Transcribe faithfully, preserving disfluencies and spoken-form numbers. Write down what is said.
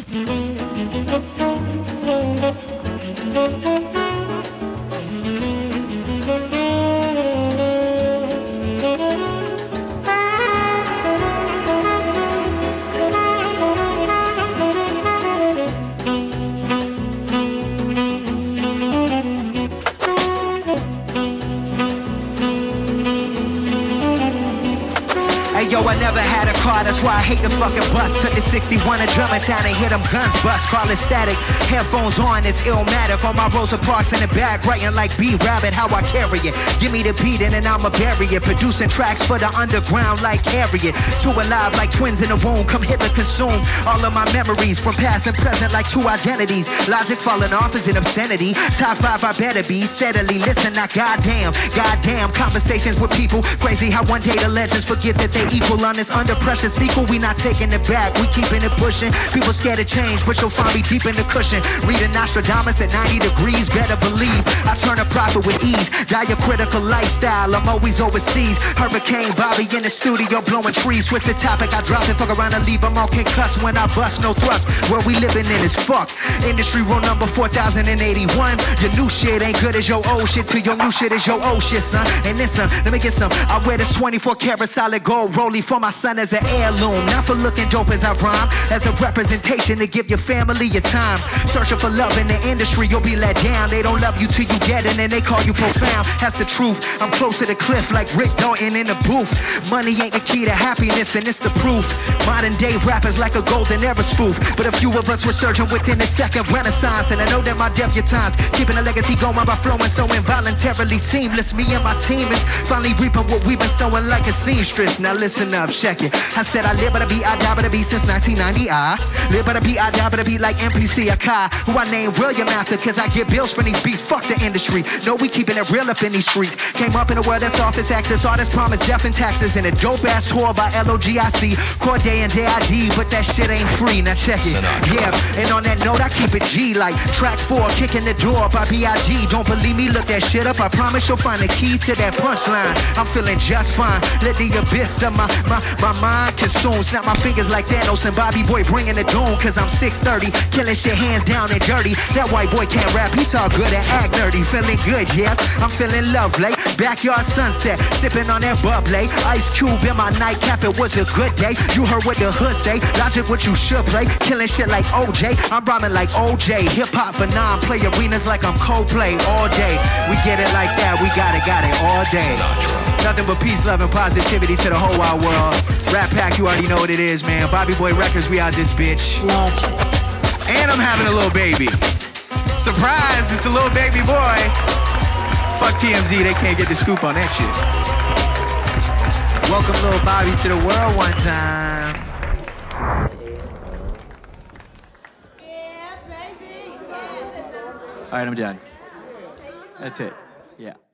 Yo, I never had a car, that's why I hate the fucking bus. Took the sixty-one to Germantown and hit them guns bust. Call it static, headphones on, it's illmatic. On my Rosa Parks in the back, writing like B-Rabbit, how I carry it. Give me the beat and then I'ma bury it. Producing tracks for the underground like Harriet. Two alive like twins in the womb, come hither consume all of my memories from past and present like two identities. Logic falling off is an obscenity. Top five I better be, steadily listen, not goddamn. Goddamn, conversations with people. Crazy how one day the legends forget that they equal on this under pressure sequel. We not taking it back, we keeping it pushing. People scared to change, but you'll find me deep in the cushion. Reading Nostradamus at ninety degrees, better believe I turn a profit with ease. Diacritical lifestyle, I'm always overseas. Hurricane Bobby in the studio blowing trees. Switch the topic, I drop it, fuck around and leave them all concussed. When I bust, no thrust, where we living in is fuck. Industry rule number four thousand eighty-one. Your new shit ain't good as your old shit, till your new shit is your old shit, son. And this son, let me get some. I wear this twenty-four karat solid gold rollie for my son as an heirloom. Not for looking dope as I rhyme, as a representation to give your family your time. Searching for love in the industry, you'll be let down. They don't love you till you get it and they call you profound. That's the truth, I'm close to the cliff like Rick Dalton in the booth. Money ain't the key to happiness and it's the proof. Modern day rappers like a golden era spoof, but a few of us were surging within the second renaissance. And I know that my debutantes keeping a legacy going by flowing so involuntarily seamless. Me and my team is finally reaping what we've been sowing like a seamstress. Now listen up, check it. I said I live by the beat, I die by the beat since nineteen ninety. I live by the beat, I die by the beat like M P C Akai, who I named William after, cause I get bills from these beats. Fuck the industry, no, we keeping it real up in these streets. Came up in a world that's office access, artists promise death and taxes, and a dope ass tour by L O G I C, Corday and J I D, but that shit ain't free. Now check it, yeah. And on that note, I keep it G like track four, kicking the door by B I G. Don't believe me? Look that shit up. I promise you'll find the key to that punchline. I'm feeling just fine. Let the abyss of my my my mind consume. Snap my fingers like Thanos and Bobby Boy bringing the doom. Cause I'm six thirty, killing shit hands down and dirty. That white boy can't rap, he talk good and act nerdy. Feeling good, yeah, I'm feeling lovely. Backyard sunset, sipping on that bubbly. Ice Cube in my nightcap, it was a good day. You heard what the hood say, Logic what you should play. Killing shit like O J, I'm rhyming like O J. Hip hop for non-play arenas like I'm Coldplay all day. We get it like that, we got it, got it all day. Nothing but peace, love, and positivity to the whole wide world. Rap Pack, you already know what it is, man. Bobby Boy Records, we out this bitch. Logic. And I'm having a little baby. Surprise, it's a little baby boy. Fuck T M Z, they can't get the scoop on that shit. Welcome little Bobby to the world one time. All right, I'm done. That's it. Yeah.